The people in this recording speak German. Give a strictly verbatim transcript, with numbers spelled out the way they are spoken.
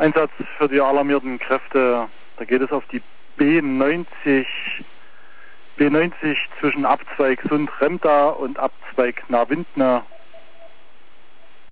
Einsatz für die alarmierten Kräfte, da geht es auf die B neunzig, B neunzig zwischen Abzweig Sund-Remda und Abzweig Naarwindner.